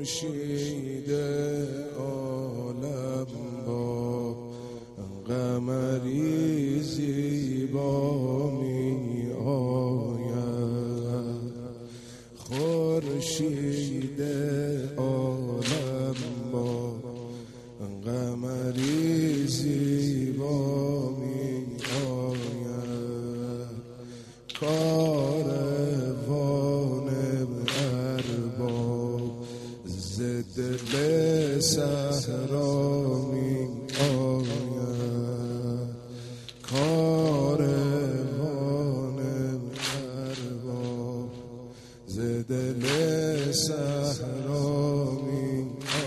خورشید عالم با قمری زیبا می آید. خورشید عالم با قمری زیبا می آید. کاروان ارباب ز دل صحرا می آید. کاروان ارباب ز دل صحرا می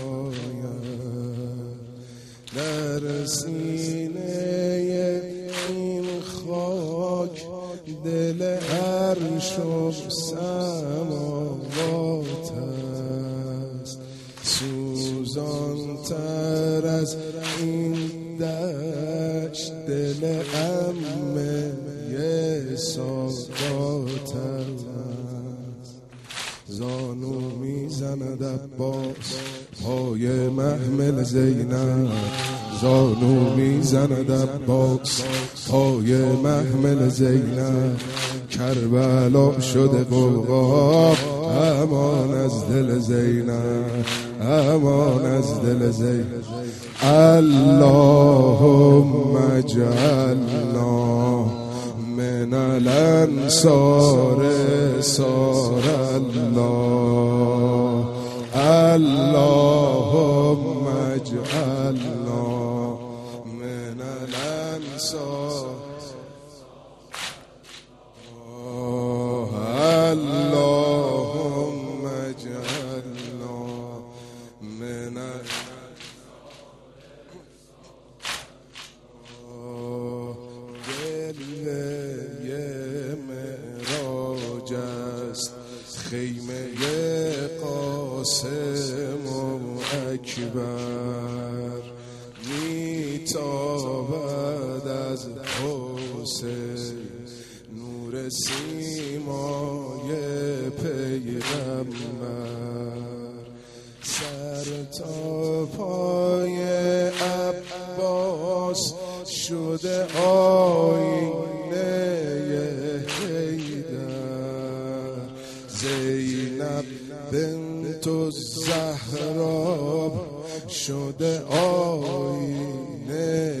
آید. در سینه این خاک دل عرش و سماوات است. سوزان تر از این دشت دل عمه سادات است. زانو میزند عباس پای محمل زینب. زانو میزند عباس پای محمل زینب. کربلا شده غوغا امان از دل زینب، امان از دل زینب. اللهم اجعلنا من الانصار صار الله. اللهم اجعلنا من الانصار. اللهم اجعلنا من خیمه قاسم و اکبر میتابد از حسین نور سیمای پیغمبر. سر تا پای عباس شده آینه زینب بنت الزهرا شده آینه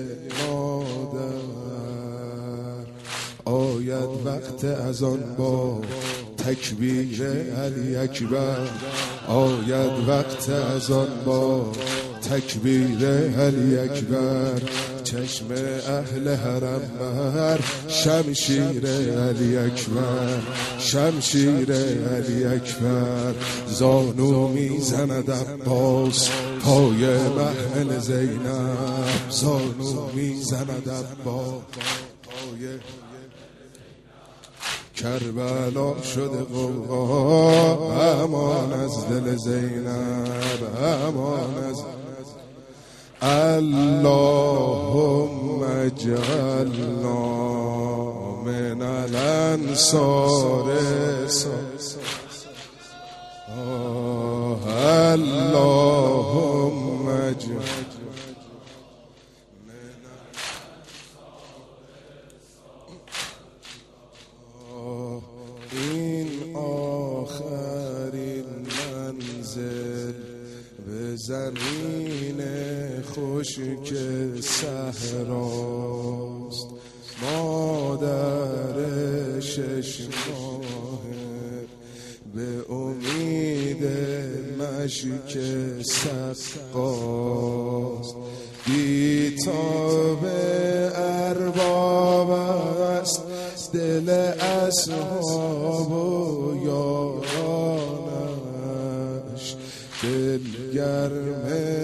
مادر. آید وقت اذان با تکبیر علی اکبر. آید وقت اذان با تکبیر علی اکبر. چشم اهل حرم بر شمشیر علی اکبر، شمشیر علی اکبر. زانو میزند عباس پای محمل زینب. زانو میزند عباس پای کربلا شده غوغا امان از دل زینب، امان از اللهم اجعلنا من الانصار. اللهم اجعلنا این آخرین منزل به زمین خشک صحراست. مادر 6 ماهه به امید مشک سقاست. بیتاب ارباب است دل اصحاب و یارانش. دلگرم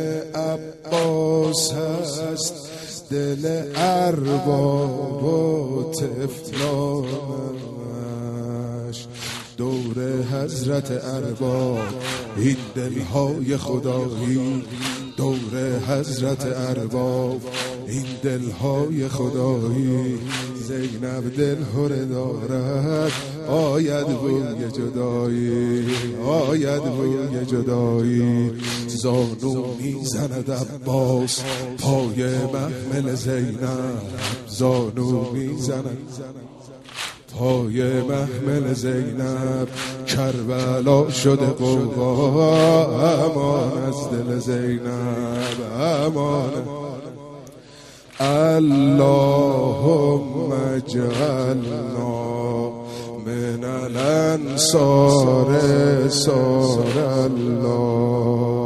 عباس هست دل ارباب و طفلانش. دور حضرت ارباب این دلهای خدایی. دور حضرت ارباب این دلهای خدایی. زینب دل هره دارد، آید بوی جدایی، آید بوی جدایی. زانو میزند عباس پای محمل زینب، زانو میزند پای محمل زینب. کربلا شده غوغا، امان از دل زینب، امان. اللهم اجعلنا من الانصار، سار الله.